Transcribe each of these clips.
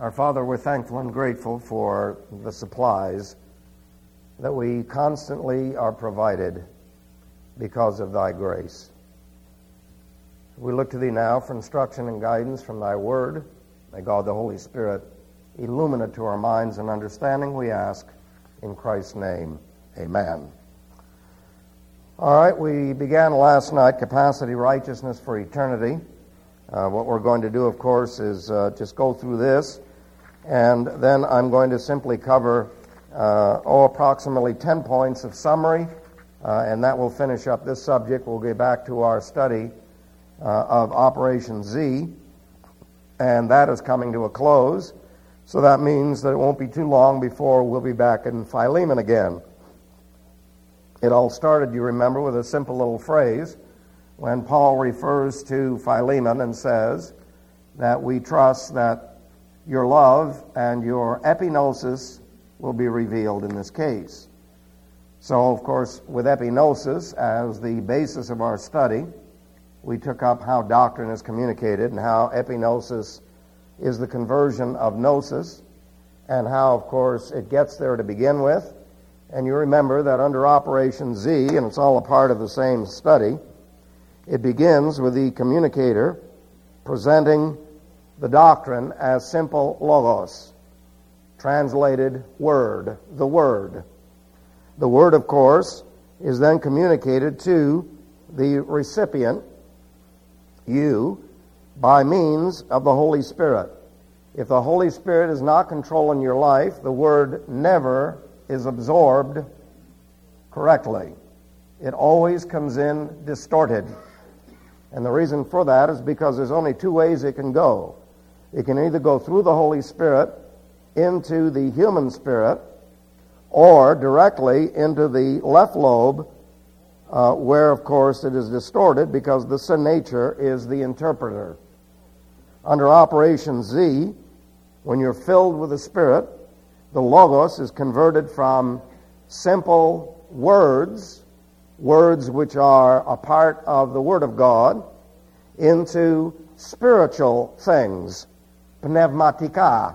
Our Father, we're thankful and grateful for the supplies that we constantly are provided because of Thy grace. We look to Thee now for instruction and guidance from Thy Word. May God the Holy Spirit illumine it to our minds and understanding, we ask in Christ's name. Amen. All right, we began last night, Capacity, Righteousness for Eternity. What we're going to do, of course, is just go through this, and then I'm going to simply cover approximately 10 points of summary, and that will finish up this subject. We'll get back to our study of Operation Z, and that is coming to a close. So that means that it won't be too long before we'll be back in Philemon again. It all started, you remember, with a simple little phrase when Paul refers to Philemon and says that we trust that your love and your epignosis will be revealed in this case. So, of course, with epignosis as the basis of our study, we took up how doctrine is communicated and how epignosis is the conversion of gnosis, and how, of course, it gets there to begin with. And you remember that under Operation Z, and it's all a part of the same study, it begins with the communicator presenting the doctrine as simple logos, translated word, the Word. The Word, of course, is then communicated to the recipient, you, by means of the Holy Spirit. If the Holy Spirit is not controlling your life, the Word never is absorbed correctly. It always comes in distorted. And the reason for that is because there's only two ways it can go. It can either go through the Holy Spirit into the human spirit, or directly into the left lobe, where, of course, it is distorted because the sin nature is the interpreter. Under Operation Z, when you're filled with the Spirit, the Logos is converted from simple words which are a part of the Word of God, into spiritual things, pneumatika,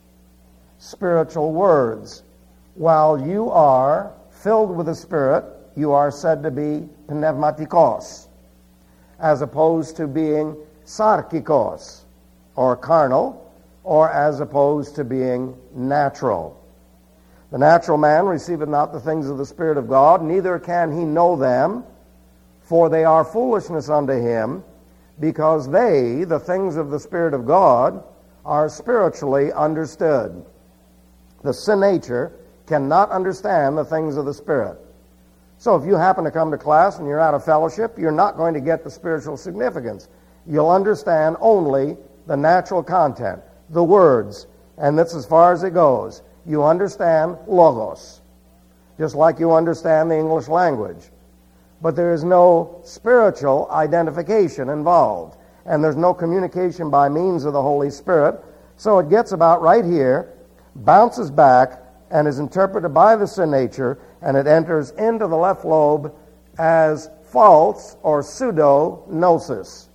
spiritual words. While you are filled with the Spirit, you are said to be pneumatikos, as opposed to being sarkikos, or carnal, or as opposed to being natural. The natural man receiveth not the things of the Spirit of God, neither can he know them, for they are foolishness unto him, because they, the things of the Spirit of God, are spiritually understood. The sin nature cannot understand the things of the Spirit. So if you happen to come to class and you're out of fellowship, you're not going to get the spiritual significance. You'll understand only the natural content, the words, and that's as far as it goes. You understand logos, just like you understand the English language. But there is no spiritual identification involved, and there's no communication by means of the Holy Spirit. So it gets about right here, bounces back, and is interpreted by the sin nature, and it enters into the left lobe as false or pseudo-gnosis.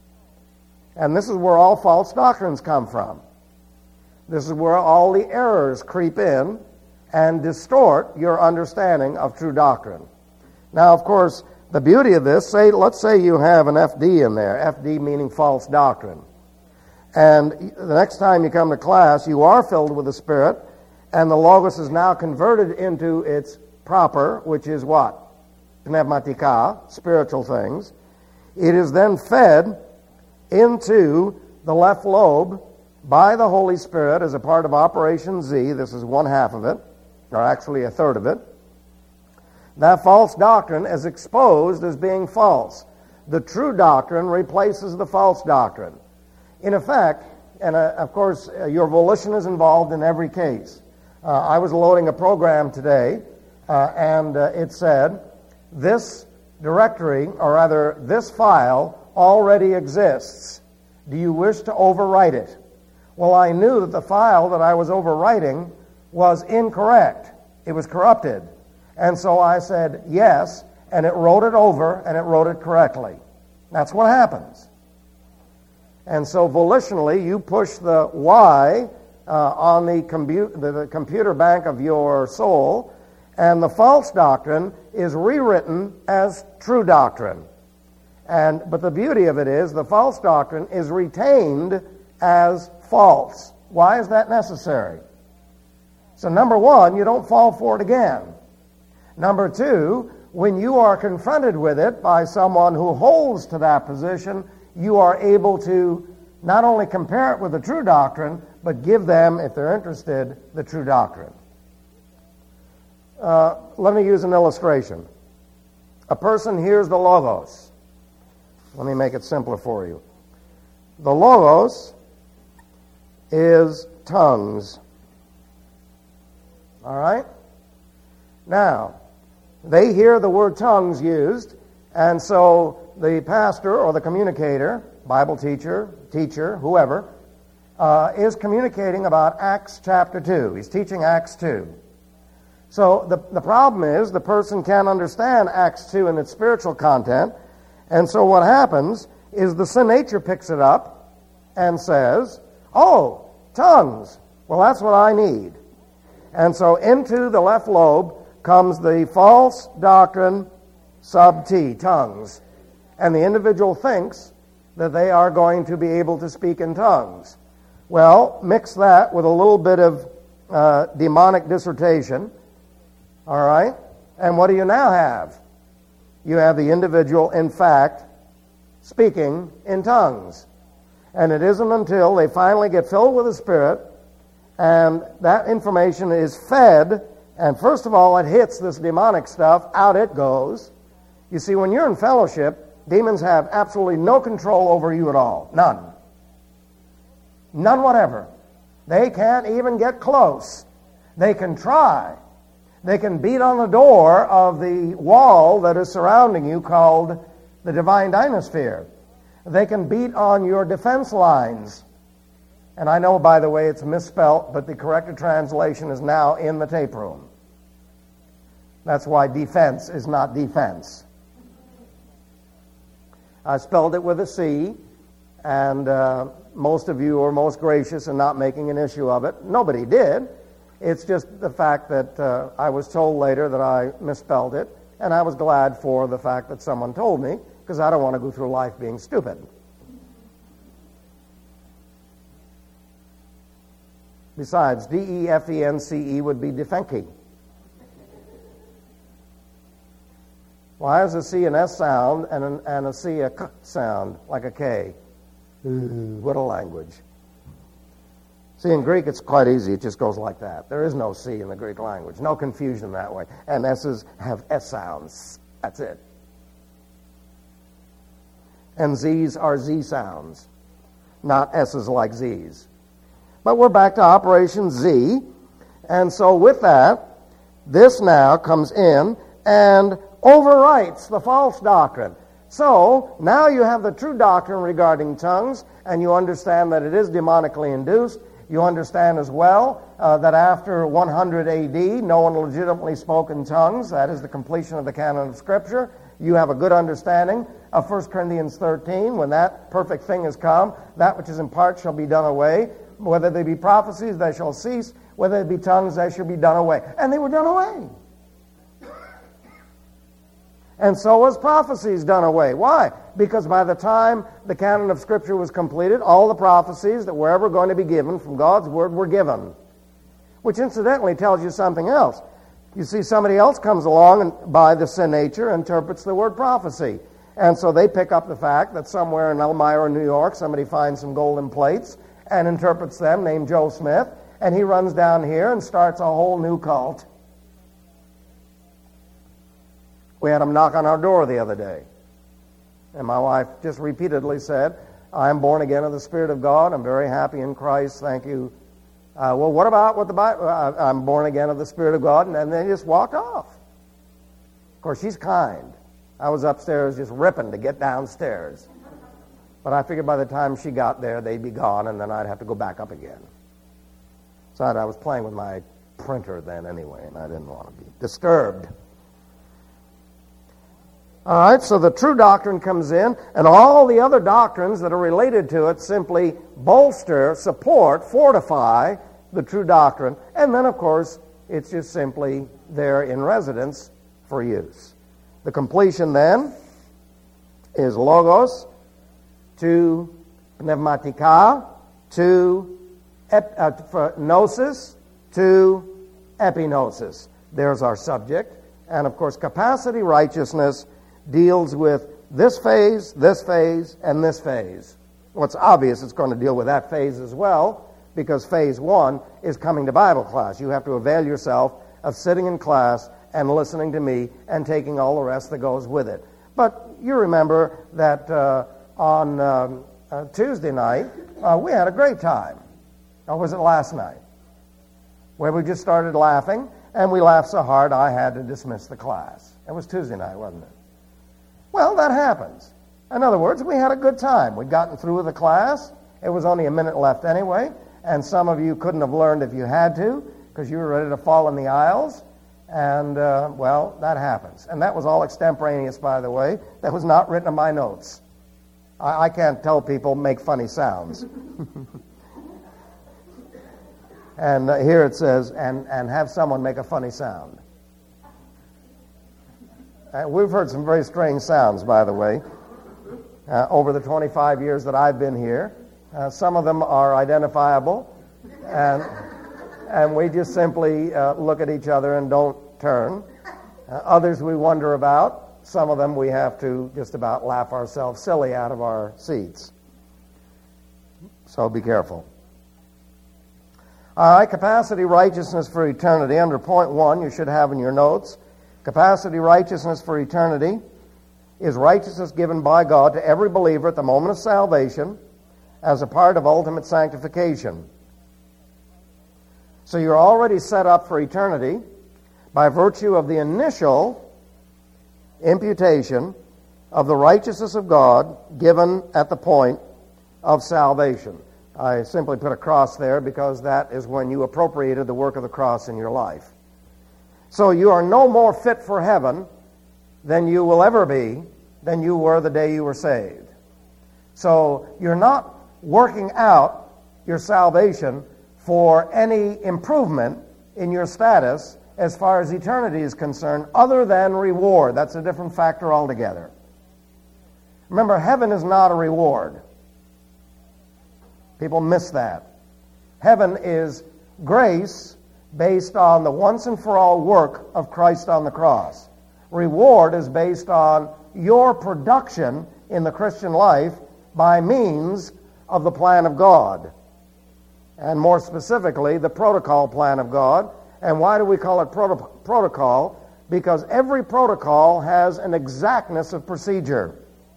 And this is where all false doctrines come from. This is where all the errors creep in and distort your understanding of true doctrine. Now, of course, the beauty of this, let's say you have an FD in there, FD meaning false doctrine. And the next time you come to class, you are filled with the Spirit, and the Logos is now converted into its proper, which is what? Pneumatika, spiritual things. It is then fed into the left lobe by the Holy Spirit as a part of Operation Z. This is one half of it, or actually a third of it. That false doctrine is exposed as being false. The true doctrine replaces the false doctrine. In effect, and of course, your volition is involved in every case. I was loading a program today, and it said, this directory, or rather, this file already exists. Do you wish to overwrite it? Well, I knew that the file that I was overwriting was incorrect. It was corrupted. And so I said, yes, and it wrote it over, and it wrote it correctly. That's what happens. And so volitionally, you push the Y on the computer bank of your soul, and the false doctrine is rewritten as true doctrine. But the beauty of it is the false doctrine is retained as false. Why is that necessary? So number one, you don't fall for it again. Number two, when you are confronted with it by someone who holds to that position, you are able to not only compare it with the true doctrine, but give them, if they're interested, the true doctrine. Let me use an illustration. A person hears the Logos. Let me make it simpler for you. The Logos is tongues. All right? Now, they hear the word tongues used, and so the pastor or the communicator, Bible teacher, whoever, is communicating about Acts chapter 2. He's teaching Acts 2. So the problem is the person can't understand Acts 2 in its spiritual content, and so what happens is the sin nature picks it up and says, oh, tongues, well, that's what I need. And so into the left lobe comes the false doctrine sub T, tongues. And the individual thinks that they are going to be able to speak in tongues. Well, mix that with a little bit of demonic dissertation, all right? And what do you now have? You have the individual, in fact, speaking in tongues. And it isn't until they finally get filled with the Spirit and that information is fed, and first of all, it hits this demonic stuff, out it goes. You see, when you're in fellowship, demons have absolutely no control over you at all. None. None whatever. They can't even get close. They can try. They can beat on the door of the wall that is surrounding you called the divine dynasphere. They can beat on your defense lines. And I know, by the way, it's misspelt, but the corrected translation is now in the tape room. That's why defense is not defense. I spelled it with a C, and most of you are most gracious in not making an issue of it. Nobody did. It's just the fact that I was told later that I misspelled it, and I was glad for the fact that someone told me, because I don't want to go through life being stupid. Besides, D-E-F-E-N-C-E would be defenke. Why is a C an S sound and a C a K sound, like a K? Ooh, what a language. See, in Greek it's quite easy. It just goes like that. There is no C in the Greek language. No confusion that way. And S's have S sounds. That's it. And Z's are Z sounds, not S's like Z's. But we're back to Operation Z. And so with that, this now comes in and overwrites the false doctrine. So now you have the true doctrine regarding tongues, and you understand that it is demonically induced. You understand as well that after 100 A.D., no one legitimately spoke in tongues. That is the completion of the canon of Scripture. You have a good understanding of 1 Corinthians 13. When that perfect thing has come, that which is in part shall be done away. Whether they be prophecies, they shall cease. Whether they be tongues, they shall be done away. And they were done away. And so was prophecies done away. Why? Because by the time the canon of Scripture was completed, all the prophecies that were ever going to be given from God's Word were given. Which incidentally tells you something else. You see, somebody else comes along and by the sin nature interprets the word prophecy. And so they pick up the fact that somewhere in Elmira, New York, somebody finds some golden plates and interprets them, named Joe Smith, and he runs down here and starts a whole new cult. We had him knock on our door the other day. And my wife just repeatedly said, I am born again of the Spirit of God. I'm very happy in Christ. Thank you. Well, what about what the Bible? I'm born again of the Spirit of God. And then they just walked off. Of course, she's kind. I was upstairs just ripping to get downstairs. But I figured by the time she got there, they'd be gone, and then I'd have to go back up again. So I was playing with my printer then anyway, and I didn't want to be disturbed. All right, so the true doctrine comes in, and all the other doctrines that are related to it simply bolster, support, fortify the true doctrine. And then, of course, it's just simply there in residence for use. The completion then is logos to pneumatika to gnosis to epignosis. There's our subject. And, of course, capacity righteousness deals with this phase, and this phase. Well, it's obvious it's going to deal with that phase as well, because phase 1 is coming to Bible class. You have to avail yourself of sitting in class and listening to me and taking all the rest that goes with it. But you remember that on Tuesday night, we had a great time. Or was it last night? Where we just started laughing, and we laughed so hard I had to dismiss the class. It was Tuesday night, wasn't it? Well, that happens. In other words, we had a good time. We'd gotten through with the class. It was only a minute left anyway, and some of you couldn't have learned if you had to, because you were ready to fall in the aisles. And, well, that happens. And that was all extemporaneous, by the way. That was not written in my notes. I can't tell people make funny sounds. And here it says, and have someone make a funny sound. We've heard some very strange sounds, by the way, over the 25 years that I've been here. Some of them are identifiable, and we just simply look at each other and don't turn. Others we wonder about. Some of them we have to just about laugh ourselves silly out of our seats. So be careful. All right, capacity righteousness for eternity. Under point 1, you should have in your notes, capacity righteousness for eternity is righteousness given by God to every believer at the moment of salvation as a part of ultimate sanctification. So you're already set up for eternity by virtue of the initial imputation of the righteousness of God given at the point of salvation. I simply put a cross there because that is when you appropriated the work of the cross in your life. So you are no more fit for heaven than you will ever be than you were the day you were saved. So you're not working out your salvation for any improvement in your status as far as eternity is concerned, other than reward. That's a different factor altogether. Remember, heaven is not a reward. People miss that. Heaven is grace based on the once and for all work of Christ on the cross. Reward is based on your production in the Christian life by means of the plan of God. And more specifically, the protocol plan of God. And why do we call it protocol? Because every protocol has an exactness of procedure.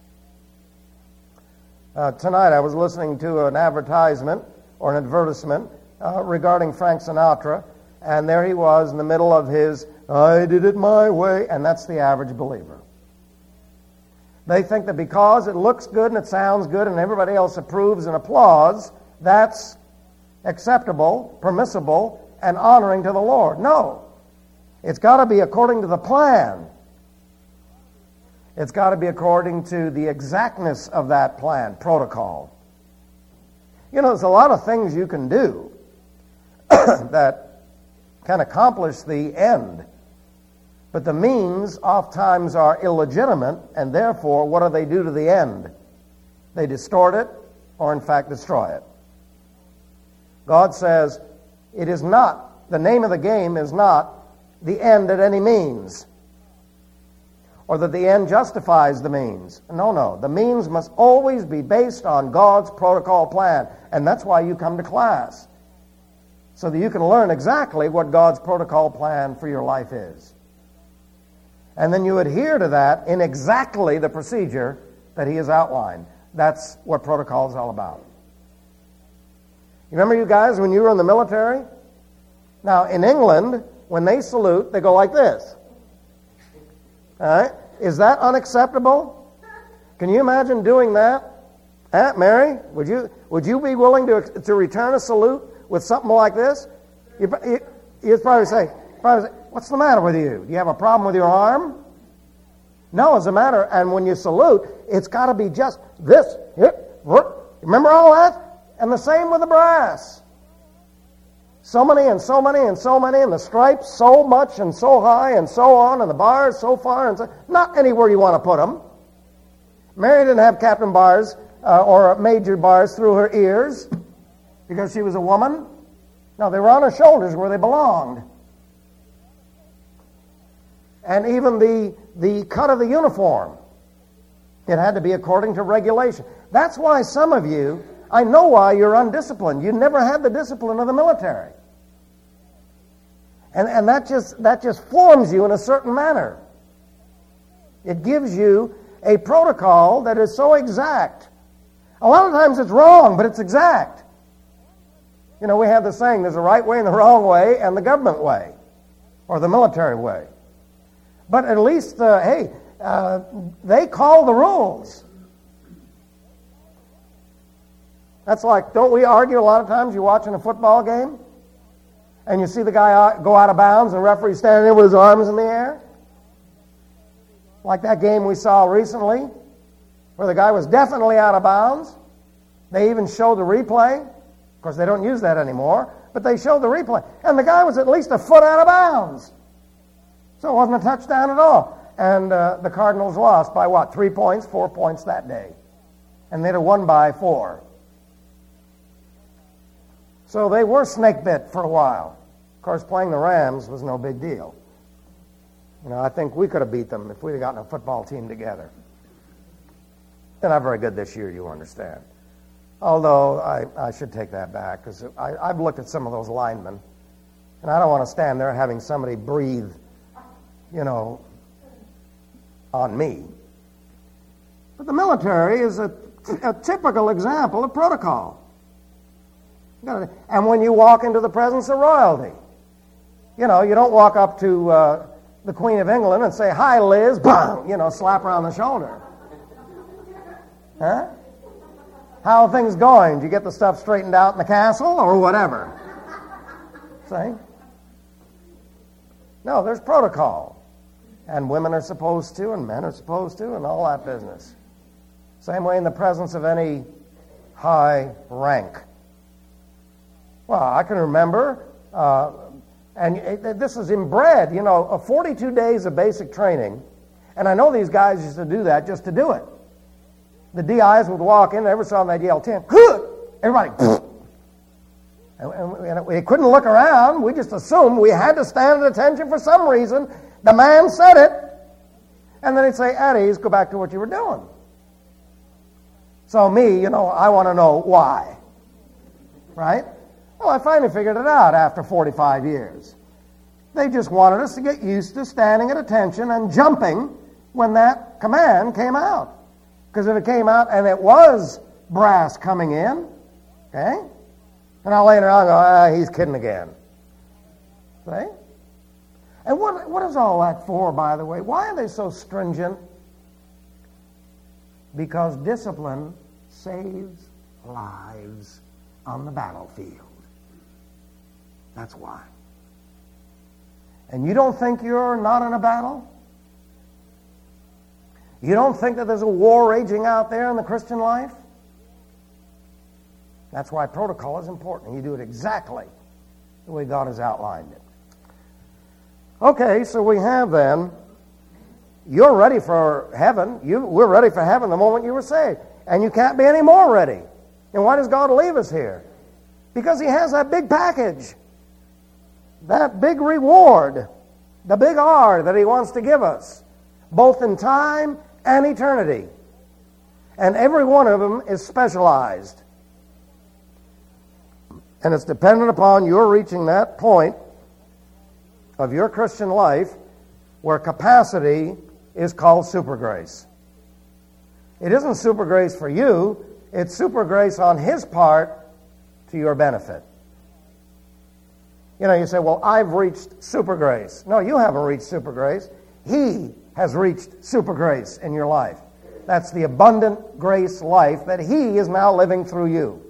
Tonight I was listening to an advertisement or an advertisement regarding Frank Sinatra, and there he was in the middle of his, I did it my way, and that's the average believer. They think that because it looks good and it sounds good and everybody else approves and applauds, that's acceptable, permissible, and honoring to the Lord. No. It's got to be according to the plan. It's got to be according to the exactness of that plan, protocol. You know, there's a lot of things you can do that can accomplish the end. But the means oftentimes are illegitimate, and therefore, what do they do to the end? They distort it, or in fact destroy it. God says, it is not, the name of the game is not the end at any means, or that the end justifies the means. No. The means must always be based on God's protocol plan, and that's why you come to class, so that you can learn exactly what God's protocol plan for your life is. And then you adhere to that in exactly the procedure that He has outlined. That's what protocol is all about. You remember, you guys, when you were in the military? Now, in England, when they salute, they go like this. All right? Is that unacceptable? Can you imagine doing that? Mary, would you be willing to return a salute with something like this? You'd probably say, what's the matter with you? Do you have a problem with your arm? No, it's a matter, and when you salute, it's got to be just this. Remember all that? And the same with the brass. So many and so many and so many, and the stripes so much and so high and so on, and the bars so far and so... Not anywhere you want to put them. Mary didn't have captain bars or major bars through her ears because she was a woman. No, they were on her shoulders where they belonged. And even the cut of the uniform, it had to be according to regulation. That's why some of you, I know why you're undisciplined. You never had the discipline of the military. And that just forms you in a certain manner. It gives you a protocol that is so exact. A lot of times it's wrong, but it's exact. You know, we have the saying, there's a right way and the wrong way and the government way, or the military way. But at least, they call the rules. That's like, don't we argue a lot of times? You're watching a football game, and you see the guy go out of bounds, and the referee's standing there with his arms in the air? Like that game we saw recently, where the guy was definitely out of bounds. They even showed the replay. Of course, they don't use that anymore, but they showed the replay. And the guy was at least a foot out of bounds. So it wasn't a touchdown at all. And the Cardinals lost by what? 3 points, 4 points that day. And they'd have won by 4. So they were snake bit for a while. Of course, playing the Rams was no big deal. You know, I think we could have beat them if we'd have gotten a football team together. They're not very good this year, you understand. Although I should take that back, because I've looked at some of those linemen, and I don't want to stand there having somebody breathe, you know, on me. But the military is a typical example of protocol. And when you walk into the presence of royalty, you know, you don't walk up to the Queen of England and say, "Hi, Liz," bang, you know, slap her on the shoulder. Huh? How are things going? Did you get the stuff straightened out in the castle or whatever? See? No, there's protocol. And women are supposed to, and men are supposed to, and all that business. Same way in the presence of any high rank. Well, I can remember, and this is inbred, you know, 42 days of basic training, and I know these guys used to do that just to do it. The DIs would walk in, and every time they'd yell 10, good! Everybody, and we couldn't look around. We just assumed we had to stand at attention for some reason. The man said it, and then he'd say, "At ease, go back to what you were doing." So me, you know, I want to know why. Right? Well, I finally figured it out after 45 years. They just wanted us to get used to standing at attention and jumping when that command came out. Because if it came out and it was brass coming in, okay, and I'll later on go, he's kidding again. See? And what is all that for, by the way? Why are they so stringent? Because discipline saves lives on the battlefield. That's why. And you don't think you're not in a battle? You don't think that there's a war raging out there in the Christian life? That's why protocol is important. You do it exactly the way God has outlined it. Okay, so we have then, you're ready for heaven. We're ready for heaven the moment you were saved. And you can't be any more ready. And why does God leave us here? Because He has that big package, that big reward, the big R that He wants to give us, both in time and eternity. And every one of them is specialized. And it's dependent upon your reaching that point of your Christian life where capacity is called super grace. It isn't super grace for you, it's super grace on His part to your benefit. You know, you say, well, I've reached super grace. No, you haven't reached super grace. He has reached super grace in your life. That's the abundant grace life that He is now living through you.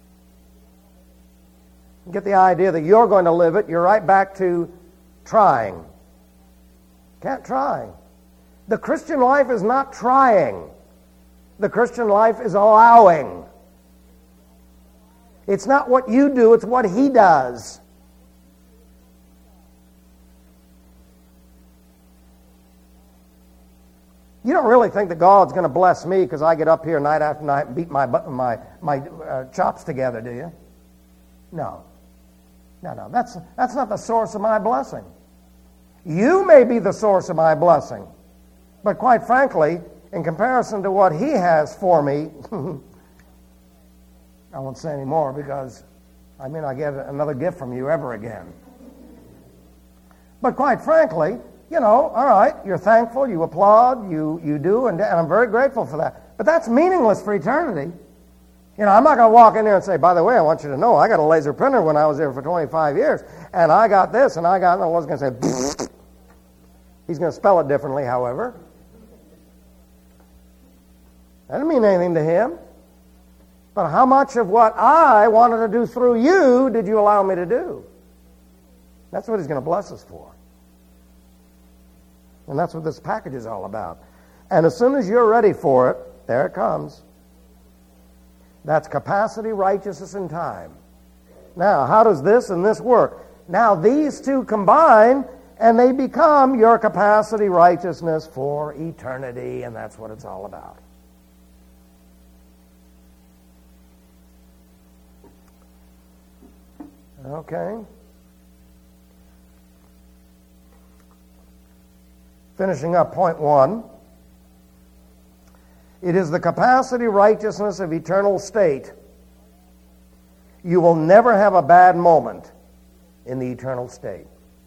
You get the idea that you're going to live it, you're right back to trying. Can't try. The Christian life is not trying. The Christian life is allowing. It's not what you do, it's what He does. You don't really think that God's going to bless me because I get up here night after night and beat my chops together, do you? No. No. That's not the source of my blessing. You may be the source of my blessing. But quite frankly, in comparison to what He has for me, I won't say any more because I may not get another gift from you ever again. But quite frankly, all right, you're thankful, you applaud, you do, and I'm very grateful for that. But that's meaningless for eternity. I'm not going to walk in there and say, by the way, I want you to know, I got a laser printer when I was there for 25 years, and I got this, and I was going to say, he's going to spell it differently, however. That didn't mean anything to him. But how much of what I wanted to do through you did you allow me to do? That's what He's going to bless us for. And that's what this package is all about. And as soon as you're ready for it, there it comes. That's capacity, righteousness, and time. Now, how does this and this work? Now, these two combine, and they become your capacity, righteousness for eternity, and that's what it's all about. Okay. Finishing up point 1. It is the capacity, righteousness of eternal state. You will never have a bad moment in the eternal state.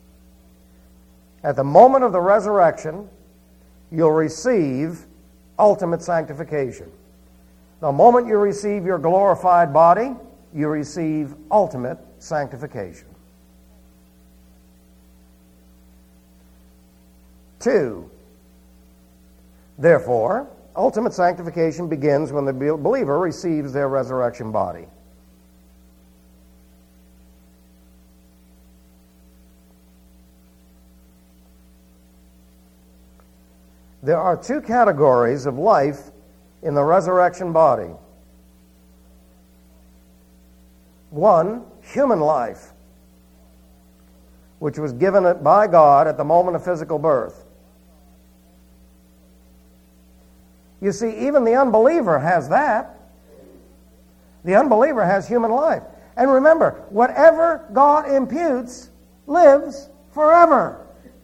At the moment of the resurrection, you'll receive ultimate sanctification. The moment you receive your glorified body, you receive ultimate sanctification. 2. Therefore, ultimate sanctification begins when the believer receives their resurrection body. There are 2 categories of life in the resurrection body. 1, human life, which was given by God at the moment of physical birth. You see, even the unbeliever has that. The unbeliever has human life. And remember, whatever God imputes lives forever.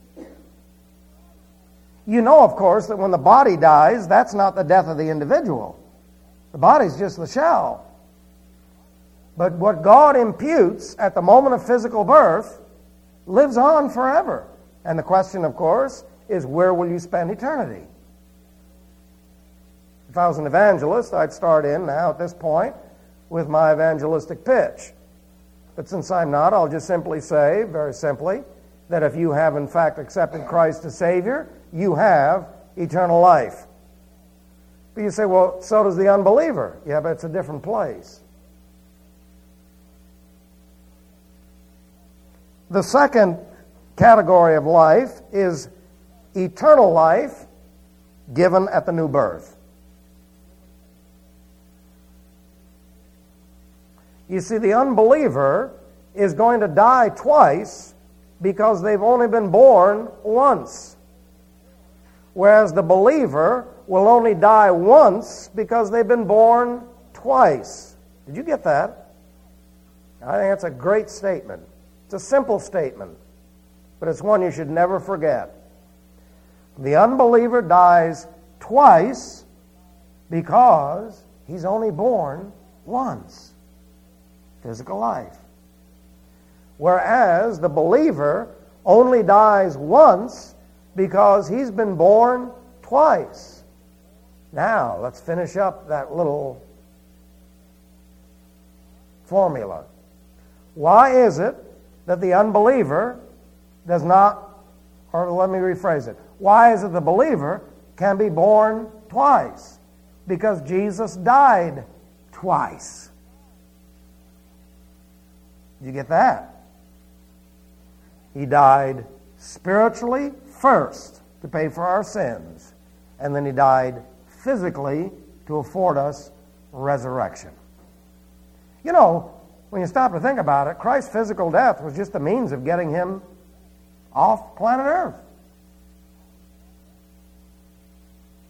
You know, of course, that when the body dies, that's not the death of the individual. The body's just the shell. But what God imputes at the moment of physical birth lives on forever. And the question, of course, is where will you spend eternity? If I was an evangelist, I'd start in now at this point with my evangelistic pitch. But since I'm not, I'll just simply say, very simply, that if you have in fact accepted Christ as Savior, you have eternal life. But you say, well, so does the unbeliever. Yeah, but it's a different place. The second category of life is eternal life given at the new birth. You see, the unbeliever is going to die twice because they've only been born once. Whereas the believer will only die once because they've been born twice. Did you get that? I think that's a great statement. It's a simple statement, but it's one you should never forget. The unbeliever dies twice because he's only born once. Physical life. Whereas the believer only dies once because he's been born twice. Now, let's finish up that little formula. Why is it that the unbeliever does not, or let me rephrase it, why is it the believer can be born twice? Because Jesus died twice. Did you get that? He died spiritually first to pay for our sins, and then He died physically to afford us resurrection. You know, when you stop to think about it, Christ's physical death was just the means of getting Him off planet Earth.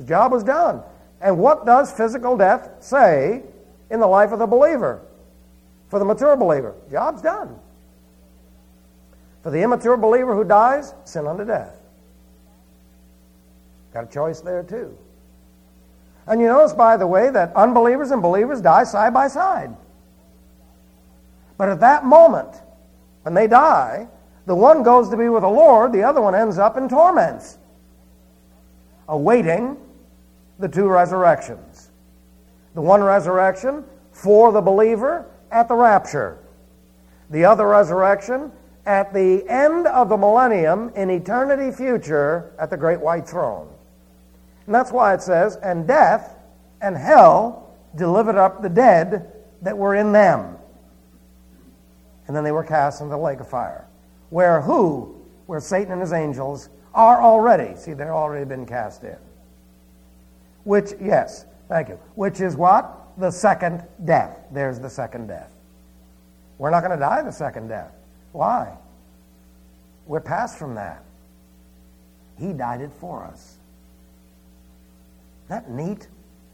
The job was done. And what does physical death say in the life of the believer? For the mature believer, job's done. For the immature believer who dies, sin unto death. Got a choice there too. And you notice, by the way, that unbelievers and believers die side by side. But at that moment, when they die, the one goes to be with the Lord, the other one ends up in torments, awaiting the two resurrections. The one resurrection for the believer at the rapture. The other resurrection at the end of the millennium in eternity future at the great white throne. And that's why it says, and death and hell delivered up the dead that were in them. And then they were cast into the lake of fire. Where who? Where Satan and his angels are already. See, they're already been cast in. Which, yes, thank you. Which is what? The second death. There's the second death. We're not going to die the second death. Why? We're past from that. He died it for us. Isn't that neat?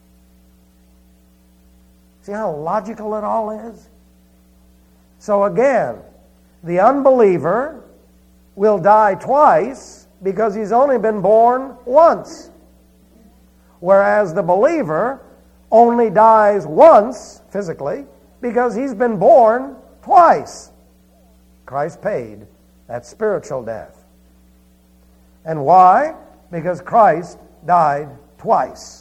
See how logical it all is? So again, the unbeliever will die twice because he's only been born once. Whereas the believer only dies once, physically, because he's been born twice. Christ paid that spiritual death. And why? Because Christ died twice.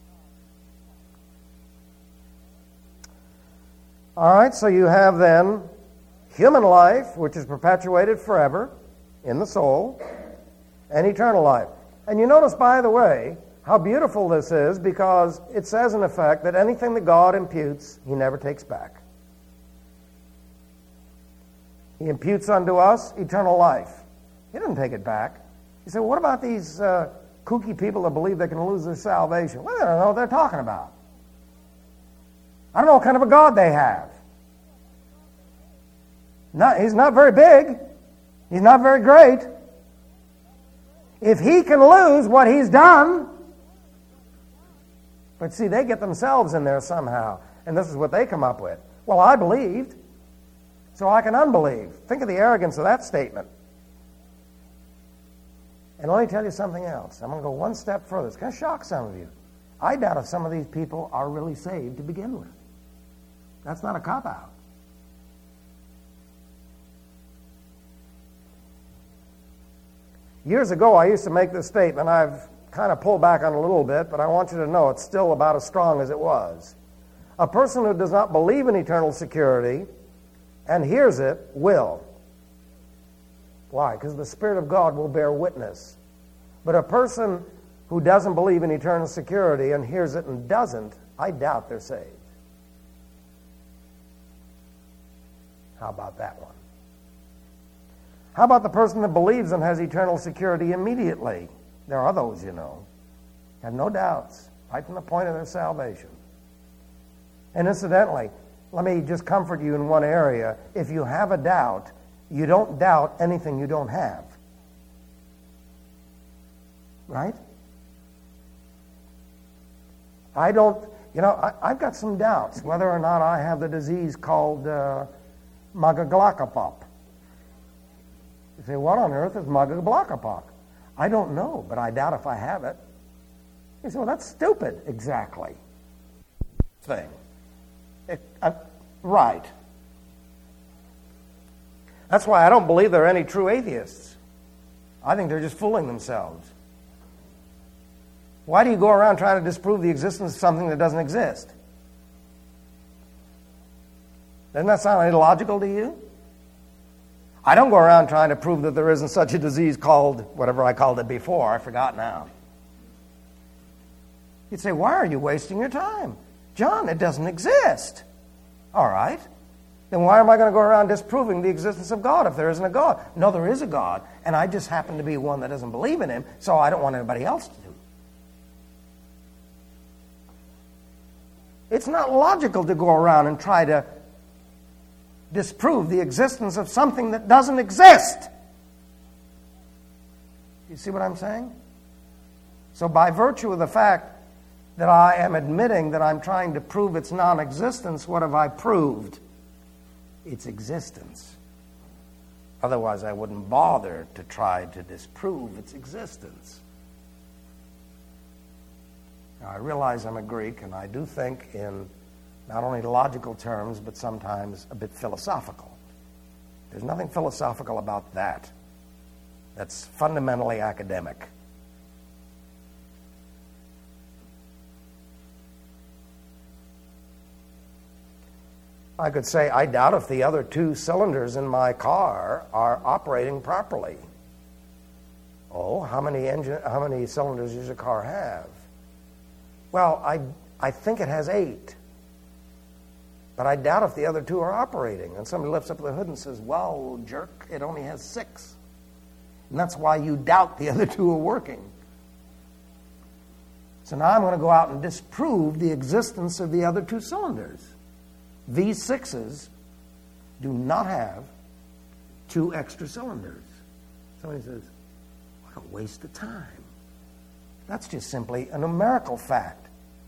All right, so you have then human life, which is perpetuated forever in the soul, and eternal life. And you notice, by the way, how beautiful this is, because it says in effect that anything that God imputes, He never takes back. He imputes unto us eternal life. He doesn't take it back. You say, well, what about these kooky people that believe they can lose their salvation? Well, I don't know what they're talking about. I don't know what kind of a God they have. He's not very big. He's not very great. If He can lose what He's done, but see, they get themselves in there somehow, and this is what they come up with. Well, I believed, so I can unbelieve. Think of the arrogance of that statement. And let me tell you something else. I'm going to go one step further. It's going to shock some of you. I doubt if some of these people are really saved to begin with. That's not a cop-out. Years ago, I used to make this statement. I've kind of pulled back on it a little bit, but I want you to know it's still about as strong as it was. A person who does not believe in eternal security and hears it will. Why? Because the Spirit of God will bear witness. But a person who doesn't believe in eternal security and hears it and doesn't, I doubt they're saved. How about that one? How about the person that believes and has eternal security immediately? There are those, you know, have no doubts, right from the point of their salvation. And incidentally, let me just comfort you in one area. If you have a doubt, you don't doubt anything you don't have. Right? I've got some doubts whether or not I have the disease called Magaglakapop. You say, what on earth is Magaglakapop? I don't know, but I doubt if I have it. You say, well, that's stupid. Exactly. Thing. Right. That's why I don't believe there are any true atheists. I think they're just fooling themselves. Why do you go around trying to disprove the existence of something that doesn't exist? Doesn't that sound illogical to you? I don't go around trying to prove that there isn't such a disease called whatever I called it before. I forgot now. You'd say, why are you wasting your time? John, it doesn't exist. All right. Then why am I going to go around disproving the existence of God if there isn't a God? No, there is a God, and I just happen to be one that doesn't believe in Him, so I don't want anybody else to do. It's not logical to go around and try to disprove the existence of something that doesn't exist. You see what I'm saying? So by virtue of the fact that I am admitting that I'm trying to prove its non-existence, what have I proved? Its existence. Otherwise, I wouldn't bother to try to disprove its existence. Now, I realize I'm a Greek, and I do think in not only logical terms, but sometimes a bit philosophical. There's nothing philosophical about that. That's fundamentally academic. I could say, I doubt if the other two cylinders in my car are operating properly. Oh, how many cylinders does your car have? Well, I think it has 8. But I doubt if the other 2 are operating. And somebody lifts up the hood and says, well, jerk, it only has 6. And that's why you doubt the other 2 are working. So now I'm going to go out and disprove the existence of the other 2 cylinders. V6s do not have 2 extra cylinders. Somebody says, what a waste of time. That's just simply a numerical fact.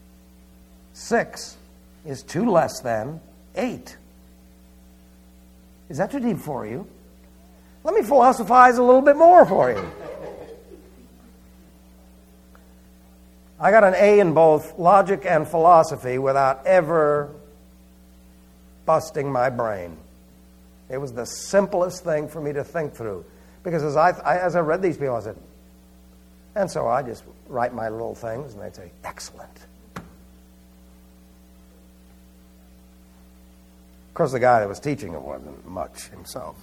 6 is 2 less than 8. Is that too deep for you? Let me philosophize a little bit more for you. I got an A in both logic and philosophy without ever busting my brain. It was the simplest thing for me to think through. Because as I read these people, I said, and so I just write my little things, and they'd say, excellent. Of course, the guy that was teaching it wasn't much himself.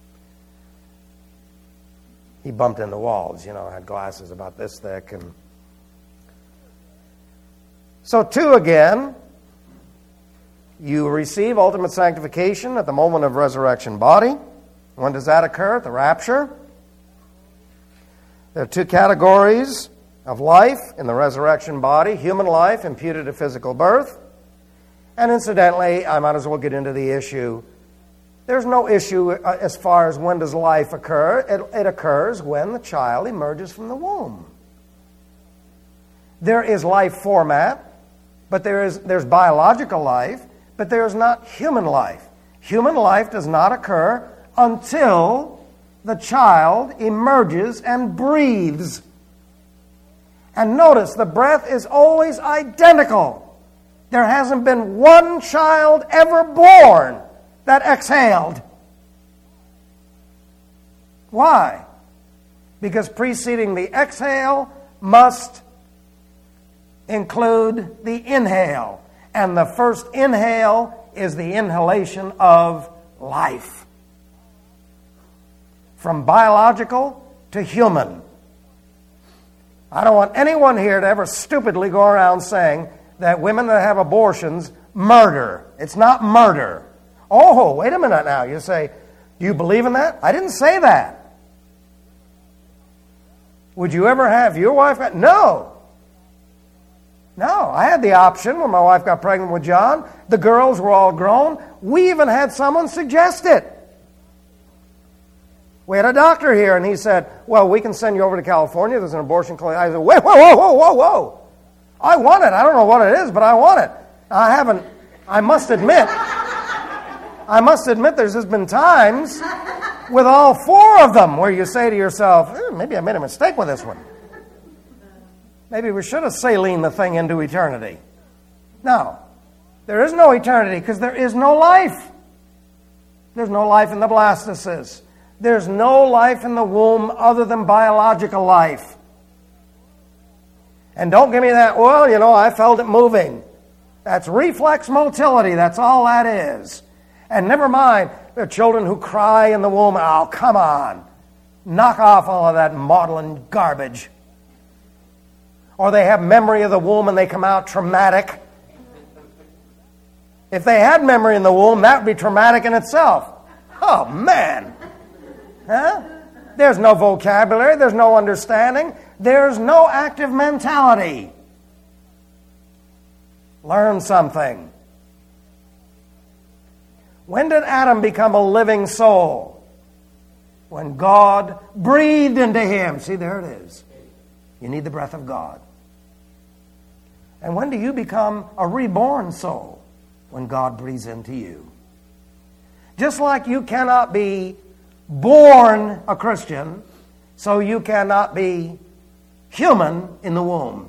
He bumped into walls, had glasses about this thick. And so 2 again, you receive ultimate sanctification at the moment of resurrection body. When does that occur? At the rapture. There are 2 categories of life in the resurrection body: human life imputed to physical birth. And incidentally, I might as well get into the issue. There's no issue as far as when does life occur. It occurs when the child emerges from the womb. There is life format, but there's biological life, but there is not human life. Human life does not occur until the child emerges and breathes. And notice, the breath is always identical. There hasn't been one child ever born that exhaled. Why? Because preceding the exhale must include the inhale. And the first inhale is the inhalation of life. From biological to human. I don't want anyone here to ever stupidly go around saying that women that have abortions murder. It's not murder. Oh, wait a minute now. You say, do you believe in that? I didn't say that. Would you ever have your wife? No. No, I had the option when my wife got pregnant with John. The girls were all grown. We even had someone suggest it. We had a doctor here, and he said, well, we can send you over to California. There's an abortion clinic. I said, wait, whoa. I want it. I don't know what it is, but I want it. I must admit, there's just been times with all 4 of them where you say to yourself, maybe I made a mistake with this one. Maybe we should have saline the thing into eternity. No, there is no eternity because there is no life. There's no life in the blastocyst. There's no life in the womb other than biological life. And don't give me that, I felt it moving. That's reflex motility. That's all that is. And never mind the children who cry in the womb. Oh, come on. Knock off all of that maudlin garbage. Or they have memory of the womb and they come out traumatic. If they had memory in the womb, that would be traumatic in itself. Oh, man. Huh? There's no vocabulary. There's no understanding. There's no active mentality. Learn something. When did Adam become a living soul? When God breathed into him. See, there it is. You need the breath of God. And when do you become a reborn soul? When God breathes into you. Just like you cannot be born a Christian, so you cannot be human in the womb.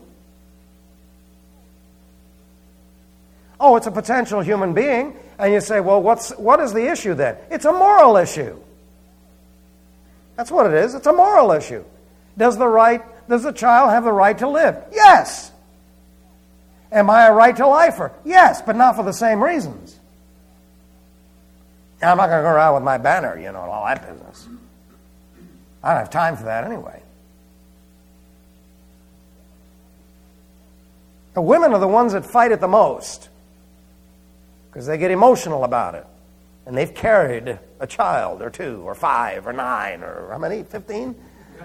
Oh, it's a potential human being. And you say, well, what is the issue then? It's a moral issue. That's what it is. It's a moral issue. Does the child have the right to live? Yes. Am I a right to lifer? Yes, but not for the same reasons. I'm not going to go around with my banner, and all that business. I don't have time for that anyway. The women are the ones that fight it the most because they get emotional about it. And they've carried a child or 2 or 5 or 9 or how many? 15?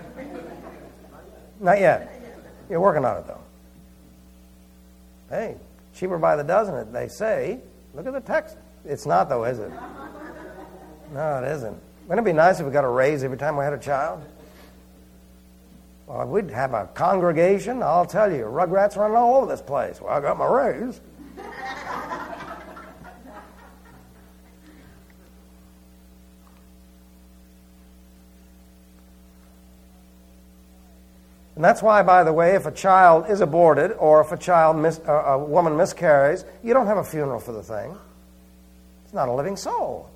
Not yet. You're working on it, though. Hey, cheaper by the dozen, they say. Look at the text. It's not, though, is it? No, it isn't. Wouldn't it be nice if we got a raise every time we had a child? Well, if we'd have a congregation, I'll tell you, rugrats running all over this place. Well, I got my raise. And that's why, by the way, if a child is aborted or if a woman miscarries, you don't have a funeral for the thing. It's not a living soul.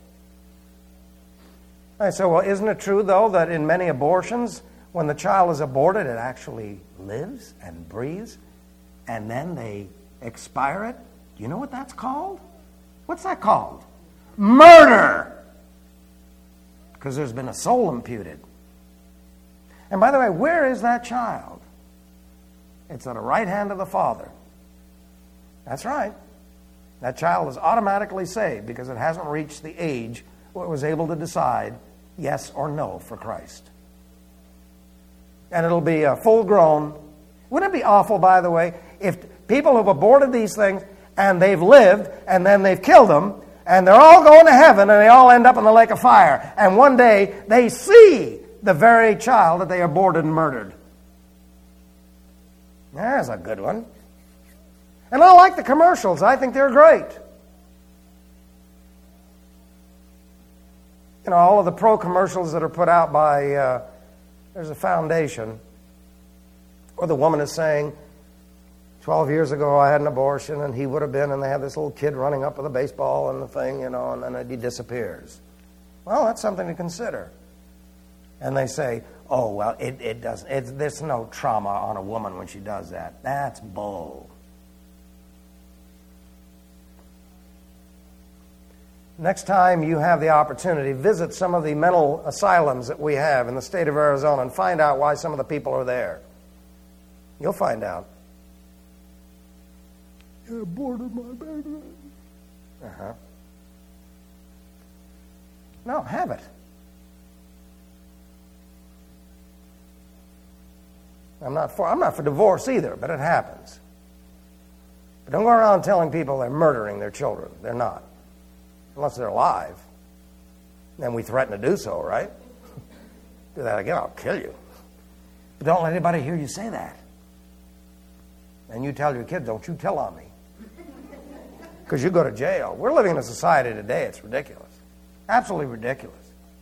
I say, well, isn't it true, though, that in many abortions, when the child is aborted, it actually lives and breathes, and then they expire it? Do you know what that's called? What's that called? Murder! Because there's been a soul imputed. And by the way, where is that child? It's at the right hand of the Father. That's right. That child is automatically saved because it hasn't reached the age where it was able to decide yes or no for Christ. And it'll be full grown. Wouldn't it be awful, by the way, if people have aborted these things and they've lived and then they've killed them and they're all going to heaven and they all end up in the lake of fire, and one day they see the very child that they aborted and murdered. There's a good one. And I like the commercials. I think they're great. All of the pro commercials that are put out by, there's a foundation where the woman is saying, 12 years ago I had an abortion and he would have been, and they have this little kid running up with a baseball and the thing, and then he disappears. Well, that's something to consider. And they say, oh, well, it doesn't. There's no trauma on a woman when she does that. That's bull. Next time you have the opportunity, visit some of the mental asylums that we have in the state of Arizona and find out why some of the people are there. You'll find out. You aborted my baby. Uh-huh. No, have it. I'm not for divorce either, but it happens. But don't go around telling people they're murdering their children. They're not. Unless they're alive. Then we threaten to do so, right? Do that again, I'll kill you. But don't let anybody hear you say that. And you tell your kids, don't you tell on me. Because you go to jail. We're living in a society today, it's ridiculous. Absolutely ridiculous.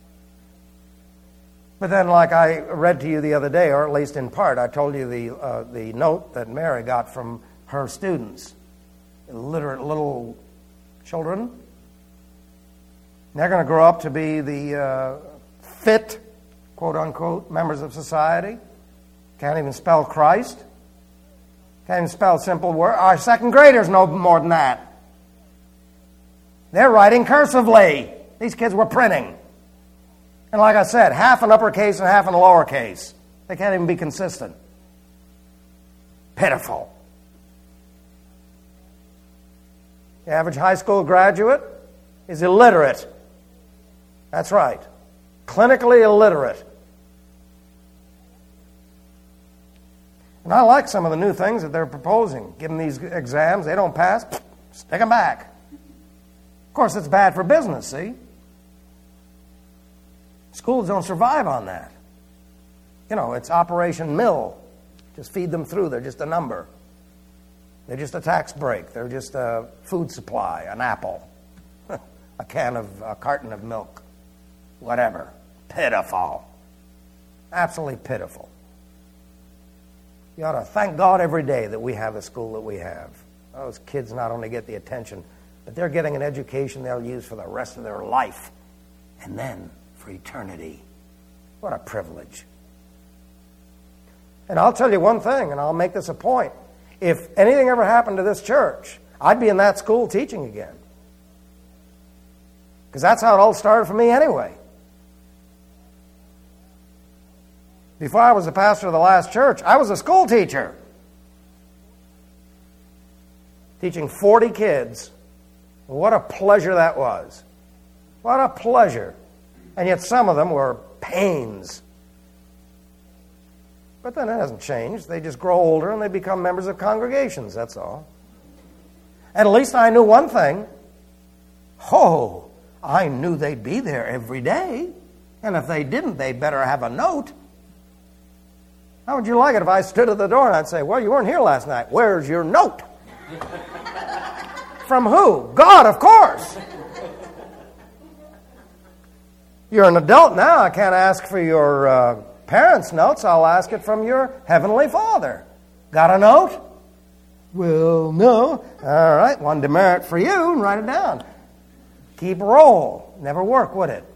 But then, like I read to you the other day, or at least in part, I told you the note that Mary got from her students, illiterate little children. They're going to grow up to be the fit, quote-unquote, members of society. Can't even spell Christ. Can't even spell simple words. Our second graders know more than that. They're writing cursively. These kids were printing. And like I said, half in uppercase and half in lowercase. They can't even be consistent. Pitiful. The average high school graduate is illiterate. That's right. Clinically illiterate. And I like some of the new things that they're proposing. Give them these exams. They don't pass. Stick them back. Of course, it's bad for business, see? Schools don't survive on that. It's Operation Mill. Just feed them through. They're just a number. They're just a tax break. They're just a food supply, an apple, a carton of milk, whatever. Pitiful. Absolutely pitiful. You ought to thank God every day that we have the school that we have. Those kids not only get the attention, but they're getting an education they'll use for the rest of their life and then for eternity. What a privilege. And I'll tell you one thing, and I'll make this a point. If anything ever happened to this church, I'd be in that school teaching again. Because that's how it all started for me anyway. Before I was the pastor of the last church, I was a school teacher. Teaching 40 kids. What a pleasure that was. What a pleasure. And yet some of them were pains. But then it hasn't changed. They just grow older and they become members of congregations, that's all. And at least I knew one thing. Oh, I knew they'd be there every day. And if they didn't, they'd better have a note. How would you like it if I stood at the door and I'd say, well, you weren't here last night. Where's your note? From who? God, of course. You're an adult now. I can't ask for your parents' notes. I'll ask it from your Heavenly Father. Got a note? Well, no. All right, one demerit for you, and write it down. Keep roll. Never work, would it?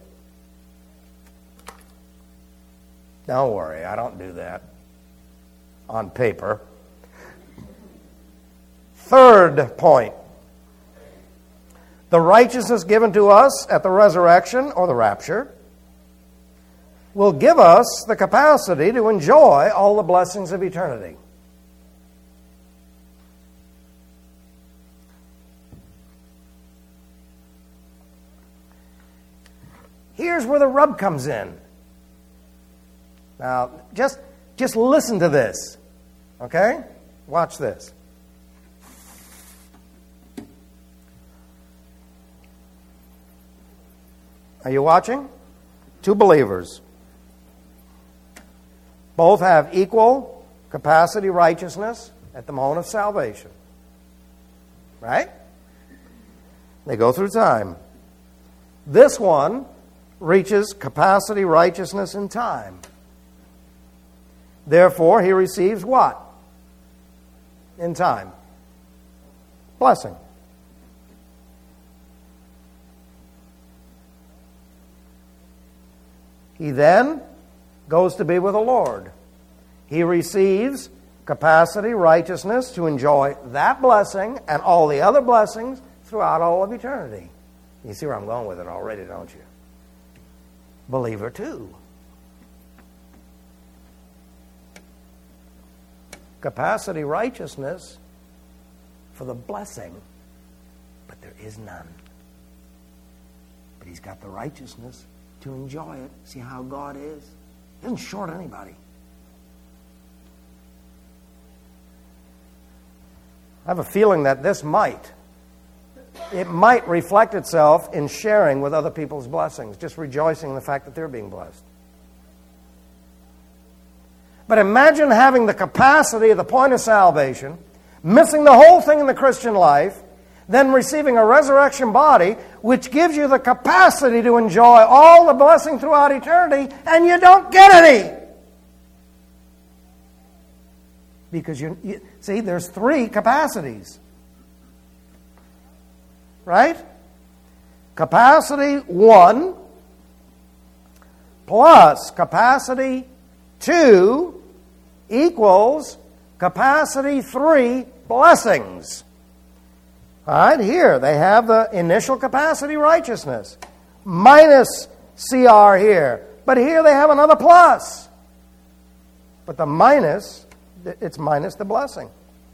Don't worry, I don't do that on paper. Third point. The righteousness given to us at the resurrection or the rapture will give us the capacity to enjoy all the blessings of eternity. Here's where the rub comes in. Now, just listen to this, okay? Watch this. Are you watching? Two believers. Both have equal capacity righteousness at the moment of salvation. Right? They go through time. This one reaches capacity righteousness in time. Therefore, he receives what? In time. Blessing. He then goes to be with the Lord. He receives capacity, righteousness to enjoy that blessing and all the other blessings throughout all of eternity. You see where I'm going with it already, don't you? Believer too. Capacity, righteousness for the blessing, but there is none. But he's got the righteousness to enjoy it. See how God is? He doesn't short anybody. I have a feeling that this might reflect itself in sharing with other people's blessings, just rejoicing in the fact that they're being blessed. But imagine having the capacity at the point of salvation, missing the whole thing in the Christian life, then receiving a resurrection body, which gives you the capacity to enjoy all the blessing throughout eternity, and you don't get any. Because you see, there's three capacities. Right? Capacity 1 plus capacity 2 equals capacity 3 blessings. All right, here they have the initial capacity righteousness minus CR here. But here they have another plus. But the minus, it's minus the blessing.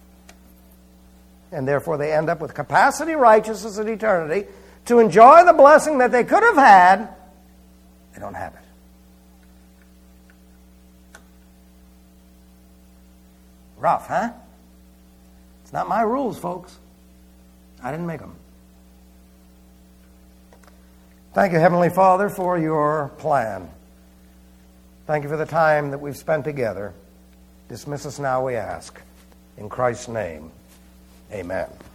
And therefore they end up with capacity righteousness in eternity to enjoy the blessing that they could have had. They don't have it. Rough, huh? It's not my rules, folks. I didn't make them. Thank you, Heavenly Father, for your plan. Thank you for the time that we've spent together Dismiss us now, we ask. In Christ's name, amen.